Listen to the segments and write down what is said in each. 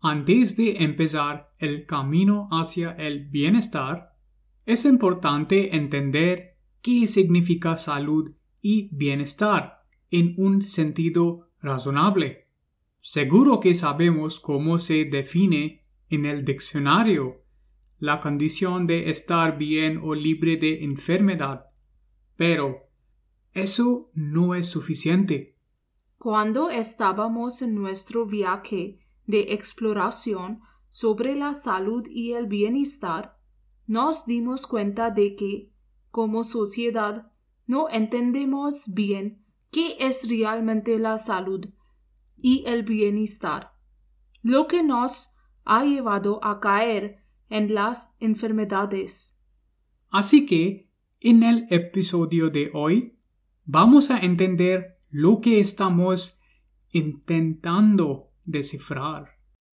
Antes de empezar el camino hacia el bienestar, es importante entender qué significa salud y bienestar en un sentido razonable. Seguro que sabemos cómo se define en el diccionario la condición de estar bien o libre de enfermedad, pero eso no es suficiente. Cuando estábamos en nuestro viaje de exploración sobre la salud y el bienestar, nos dimos cuenta de que, como sociedad, no entendemos bien qué es realmente la salud y el bienestar, lo que nos ha llevado a caer en las enfermedades. Así que, en el episodio de hoy, vamos a entender lo que estamos intentando descifrar.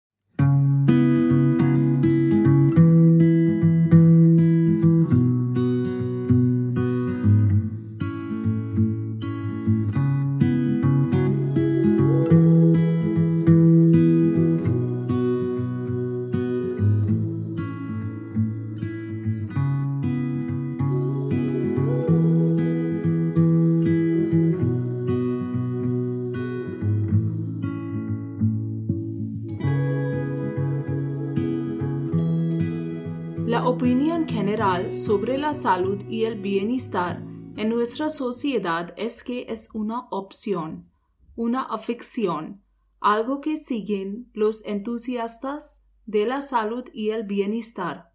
La opinión general sobre la salud y el bienestar en nuestra sociedad es que es una opción, una afición, algo que siguen los entusiastas de la salud y el bienestar.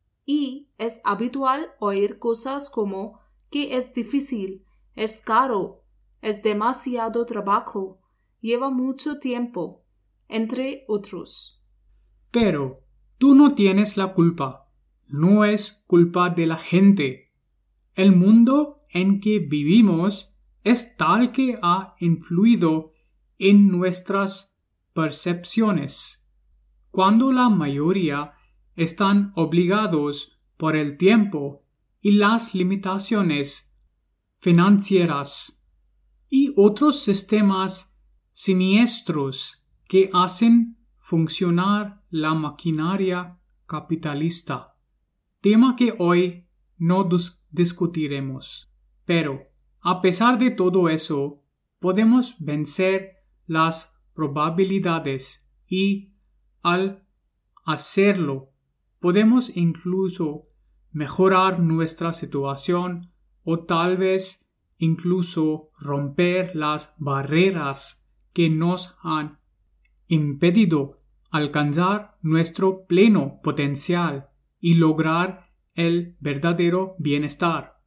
Y es habitual oír cosas como que es difícil, es caro, es demasiado trabajo, lleva mucho tiempo, entre otros. Pero tú no tienes la culpa. No es culpa de la gente. El mundo en que vivimos es tal que ha influido en nuestras percepciones. Cuando la mayoría están obligados por el tiempo y las limitaciones financieras y otros sistemas siniestros que hacen funcionar la maquinaria capitalista. Tema que hoy no discutiremos. Pero, a pesar de todo eso, podemos vencer las probabilidades y, al hacerlo, podemos incluso mejorar nuestra situación o tal vez incluso romper las barreras que nos han impedido alcanzar nuestro pleno potencial y lograr el verdadero bienestar.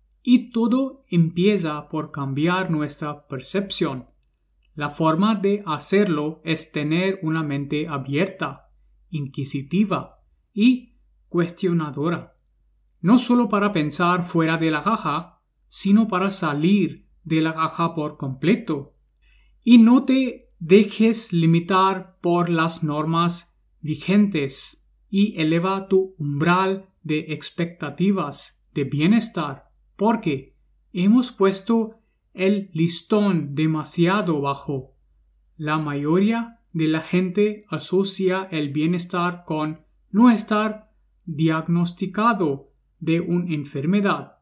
Y todo empieza por cambiar nuestra percepción. La forma de hacerlo es tener una mente abierta, inquisitiva y cuestionadora. No solo para pensar fuera de la caja, sino para salir de la caja por completo. Y no te dejes limitar por las normas vigentes y eleva tu umbral de expectativas de bienestar, porque hemos puesto el listón demasiado bajo. La mayoría de la gente asocia el bienestar con no estar diagnosticado de una enfermedad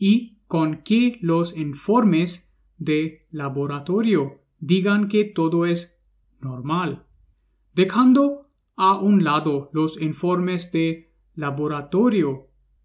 y con que los informes de laboratorio digan que todo es normal, dejando a un lado los informes de laboratorio,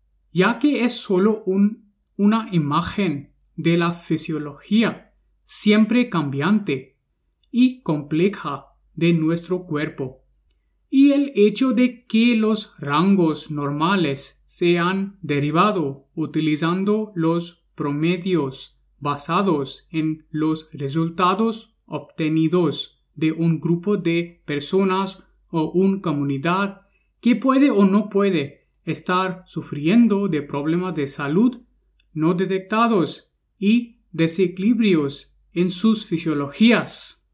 ya que es solo una imagen de la fisiología siempre cambiante y compleja de nuestro cuerpo, y el hecho de que los rangos normales se han derivado utilizando los promedios basados en los resultados obtenidos de un grupo de personas o una comunidad que puede o no puede estar sufriendo de problemas de salud no detectados y desequilibrios en sus fisiologías.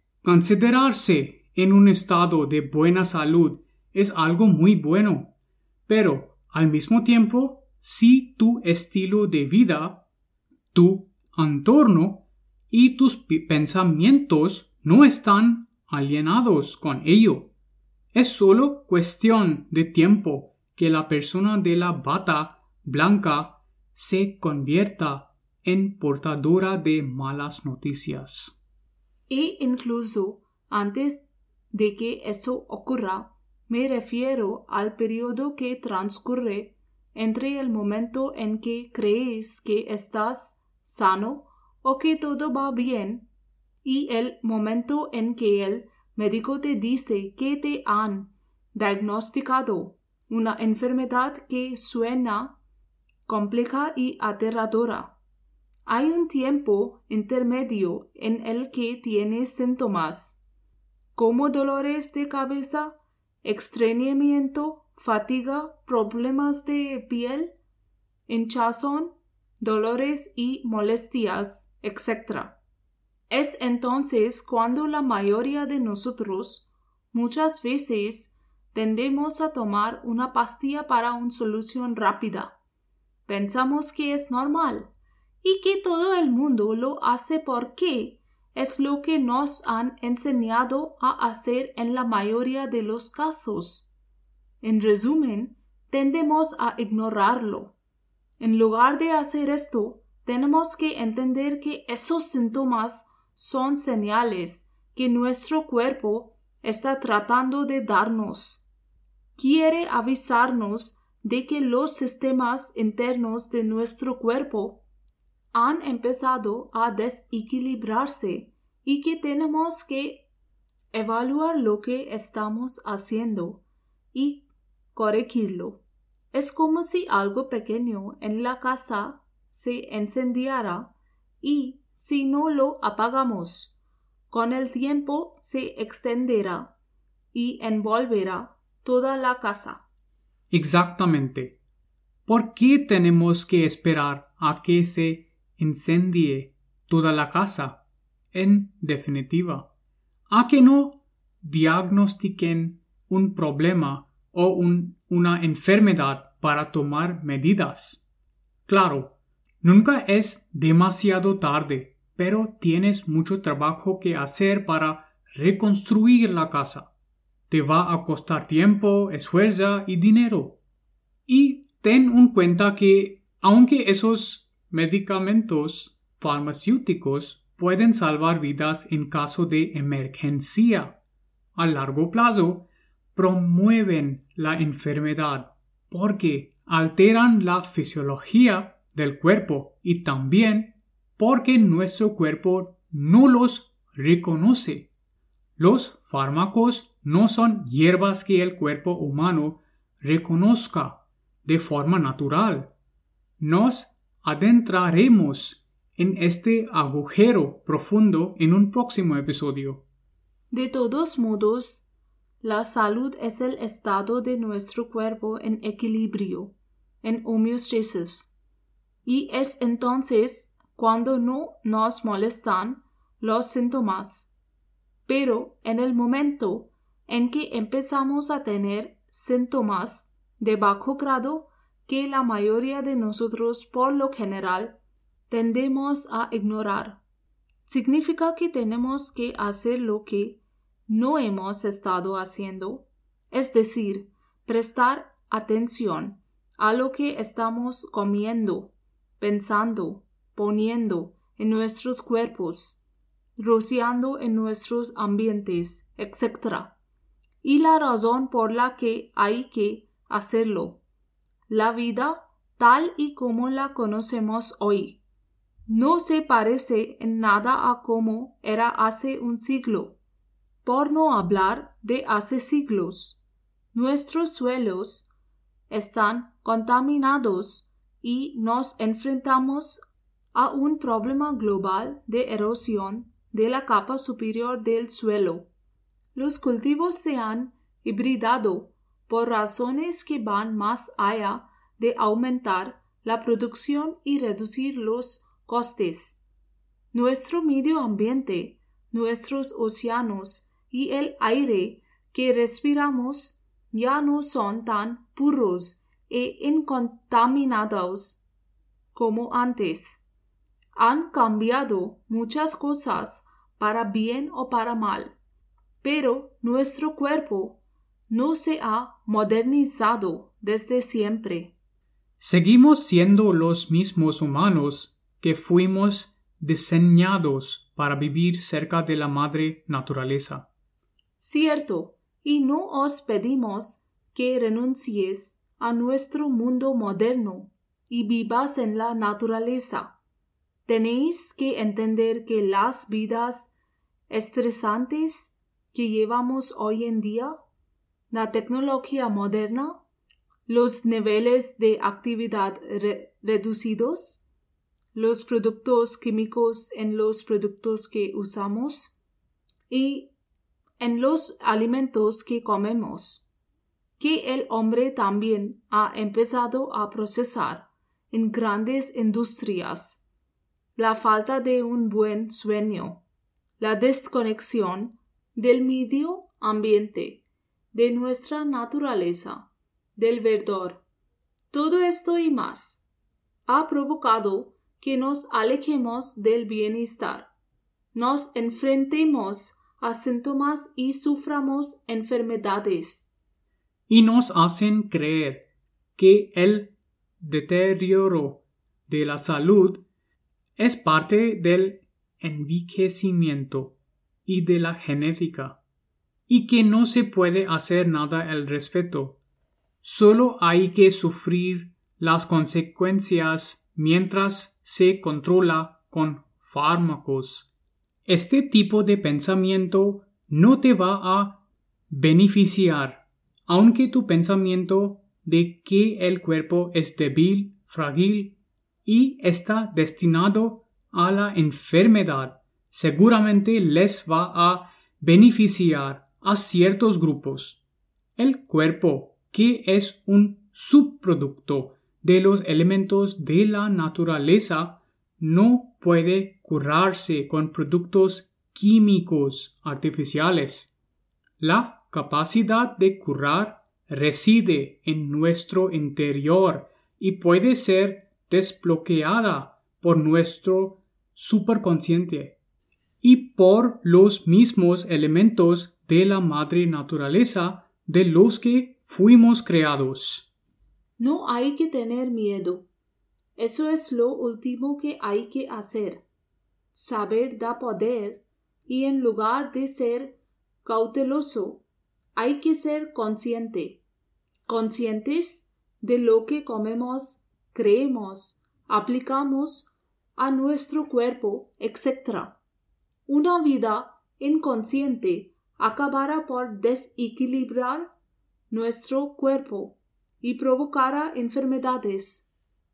Considerarse en un estado de buena salud es algo muy bueno, pero al mismo tiempo, si tu estilo de vida, tu entorno y tus pensamientos no están alienados con ello, Es solo cuestión de tiempo que la persona de la bata blanca se convierta en portadora de malas noticias. E incluso antes de que eso ocurra, me refiero al periodo que transcurre entre el momento en que crees que estás sano o que todo va bien y el momento en que el médico te dice que te han diagnosticado una enfermedad que suena compleja y aterradora. Hay un tiempo intermedio en el que tienes síntomas como dolores de cabeza, estreñimiento, fatiga, problemas de piel, hinchazón, dolores y molestias, etc. Es entonces cuando la mayoría de nosotros muchas veces tendemos a tomar una pastilla para una solución rápida. Pensamos que es normal y que todo el mundo lo hace porque es lo que nos han enseñado a hacer en la mayoría de los casos. En resumen, tendemos a ignorarlo. En lugar de hacer esto, tenemos que entender que esos síntomas son señales que nuestro cuerpo está tratando de darnos. Quiere avisarnos de que los sistemas internos de nuestro cuerpo han empezado a desequilibrarse y que tenemos que evaluar lo que estamos haciendo y corregirlo. Es como si algo pequeño en la casa se encendiera y si no lo apagamos, con el tiempo se extenderá y envolverá toda la casa. Exactamente. ¿Por qué tenemos que esperar a que se incendie toda la casa? En definitiva, a que no diagnostiquen un problema o una enfermedad para tomar medidas. Claro, nunca es demasiado tarde, pero tienes mucho trabajo que hacer para reconstruir la casa. Te va a costar tiempo, esfuerzo y dinero. Y ten en cuenta que, aunque esos medicamentos farmacéuticos pueden salvar vidas en caso de emergencia, a largo plazo promueven la enfermedad porque alteran la fisiología del cuerpo y también porque nuestro cuerpo no los reconoce. Los fármacos no son hierbas que el cuerpo humano reconozca de forma natural. Nos adentraremos en este agujero profundo en un próximo episodio. De todos modos, la salud es el estado de nuestro cuerpo en equilibrio, en homeostasis, y es entonces cuando no nos molestan los síntomas. Pero en el momento en que empezamos a tener síntomas de bajo grado que la mayoría de nosotros por lo general tendemos a ignorar, significa que tenemos que hacer lo que no hemos estado haciendo, es decir, prestar atención a lo que estamos comiendo, pensando, poniendo en nuestros cuerpos, rociando en nuestros ambientes, etc. Y la razón por la que hay que hacerlo. La vida, tal y como la conocemos hoy, no se parece en nada a como era hace un siglo, por no hablar de hace siglos. Nuestros suelos están contaminados y nos enfrentamos a un problema global de erosión de la capa superior del suelo. Los cultivos se han hibridado por razones que van más allá de aumentar la producción y reducir los costes. Nuestro medio ambiente, nuestros océanos y el aire que respiramos ya no son tan puros e incontaminados como antes. Han cambiado muchas cosas para bien o para mal, pero nuestro cuerpo no se ha modernizado desde siempre. Seguimos siendo los mismos humanos que fuimos diseñados para vivir cerca de la madre naturaleza. Cierto, y no os pedimos que renuncies a nuestro mundo moderno y vivas en la naturaleza. Tenéis que entender que las vidas estresantes que llevamos hoy en día, la tecnología moderna, los niveles de actividad reducidos, los productos químicos en los productos que usamos y en los alimentos que comemos, que el hombre también ha empezado a procesar en grandes industrias, la falta de un buen sueño, la desconexión del medio ambiente, de nuestra naturaleza, del verdor. Todo esto y más ha provocado que nos alejemos del bienestar, nos enfrentemos a síntomas y suframos enfermedades. Y nos hacen creer que el deterioro de la salud es parte del envejecimiento y de la genética, y que no se puede hacer nada al respecto. Solo hay que sufrir las consecuencias mientras se controla con fármacos. Este tipo de pensamiento no te va a beneficiar, aunque tu pensamiento de que el cuerpo es débil, frágil y está destinado a la enfermedad seguramente les va a beneficiar a ciertos grupos. El cuerpo, que es un subproducto de los elementos de la naturaleza, no puede curarse con productos químicos artificiales. La capacidad de curar reside en nuestro interior y puede ser desbloqueada por nuestro superconsciente y por los mismos elementos de la madre naturaleza de los que fuimos creados. No hay que tener miedo. Eso es lo último que hay que hacer. Saber da poder y en lugar de ser cauteloso, hay que ser consciente. Conscientes de lo que comemos, creemos, aplicamos a nuestro cuerpo, etc. Una vida inconsciente acabará por desequilibrar nuestro cuerpo y provocará enfermedades.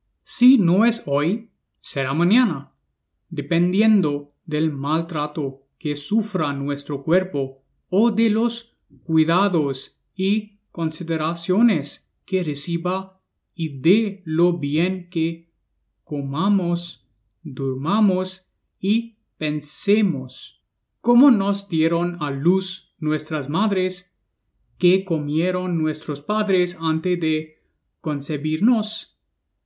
Si no es hoy, será mañana, dependiendo del maltrato que sufra nuestro cuerpo o de los cuidados y consideraciones que reciba y de lo bien que comamos, durmamos y pensemos. Como nos dieron a luz nuestras madres, que comieron nuestros padres antes de concebirnos,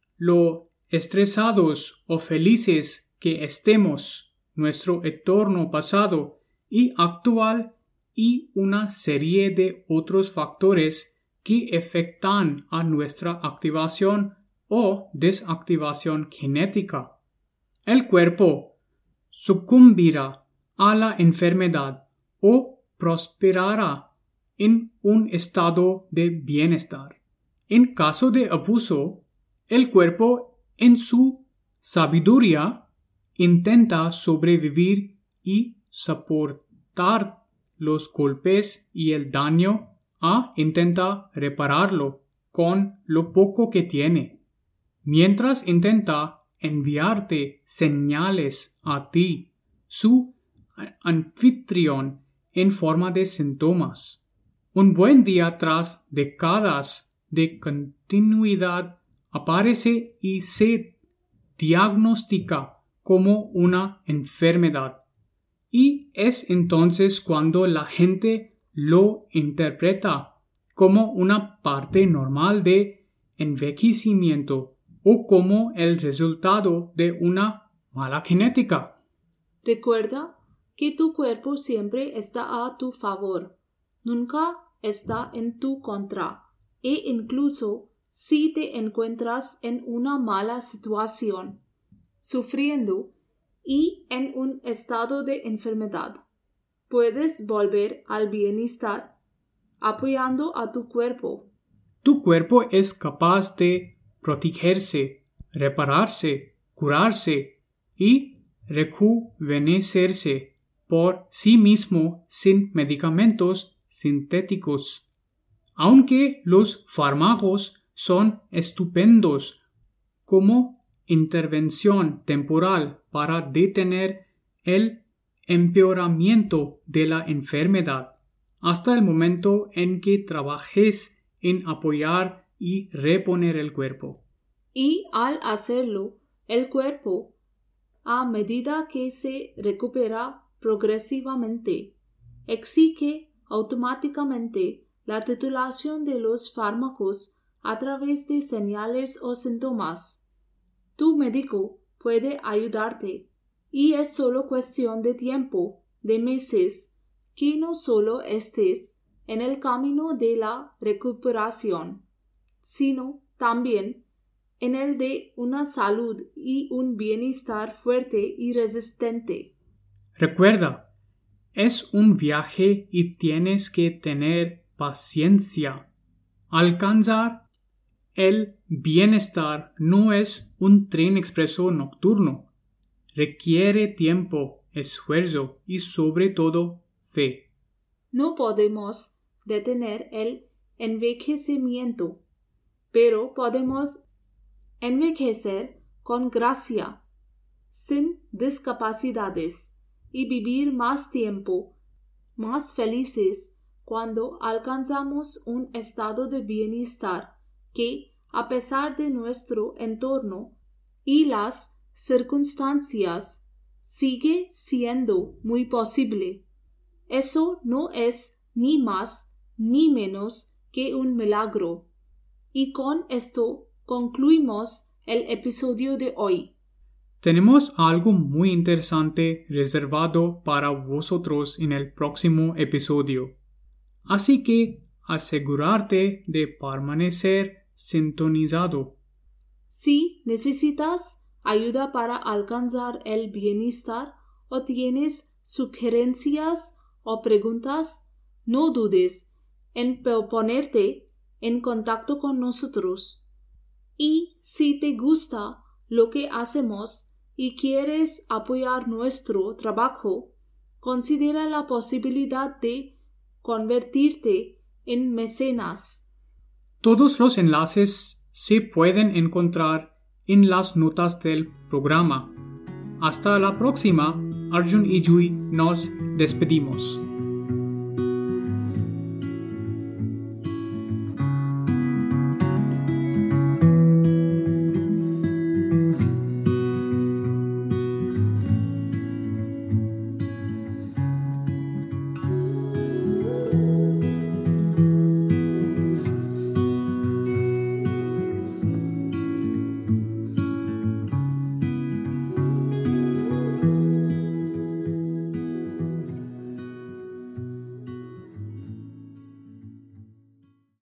lo estresados o felices que estemos, nuestro entorno pasado y actual y una serie de otros factores que afectan a nuestra activación o desactivación genética. El cuerpo sucumbirá a la enfermedad o prosperará en un estado de bienestar. En caso de abuso, el cuerpo, en su sabiduría, intenta sobrevivir y soportar los golpes y el daño, intenta repararlo con lo poco que tiene, mientras intenta enviarte señales a ti, su anfitrión, en forma de síntomas. Un buen día tras décadas de continuidad aparece y se diagnostica como una enfermedad. Y es entonces cuando la gente lo interpreta como una parte normal de envejecimiento o como el resultado de una mala genética. Recuerda que tu cuerpo siempre está a tu favor. Nunca está en tu contra e incluso si te encuentras en una mala situación, sufriendo y en un estado de enfermedad, puedes volver al bienestar apoyando a tu cuerpo. Tu cuerpo es capaz de protegerse, repararse, curarse y rejuvenecerse por sí mismo sin medicamentos sintéticos. Aunque los fármacos son estupendos como intervención temporal para detener el empeoramiento de la enfermedad, hasta el momento en que trabajes en apoyar y reponer el cuerpo. Y al hacerlo, el cuerpo, a medida que se recupera progresivamente, exige automáticamente la titulación de los fármacos a través de señales o síntomas. Tu médico puede ayudarte y es solo cuestión de tiempo, de meses, que no solo estés en el camino de la recuperación, sino también en el de una salud y un bienestar fuerte y resistente. Recuerda, es un viaje y tienes que tener paciencia. Alcanzar el bienestar no es un tren expreso nocturno. Requiere tiempo, esfuerzo y sobre todo fe. No podemos detener el envejecimiento, pero podemos envejecer con gracia, sin discapacidades, y vivir más tiempo, más felices cuando alcanzamos un estado de bienestar que, a pesar de nuestro entorno y las circunstancias, sigue siendo muy posible. Eso no es ni más ni menos que un milagro. Y con esto concluimos el episodio de hoy. Tenemos algo muy interesante reservado para vosotros en el próximo episodio. Así que asegurarte de permanecer sintonizado. Si necesitas ayuda para alcanzar el bienestar o tienes sugerencias o preguntas, no dudes en ponerte en contacto con nosotros. Y si te gusta lo que hacemos y quieres apoyar nuestro trabajo, considera la posibilidad de convertirte en mecenas. Todos los enlaces se pueden encontrar en las notas del programa. Hasta la próxima, Arjun y Jui nos despedimos.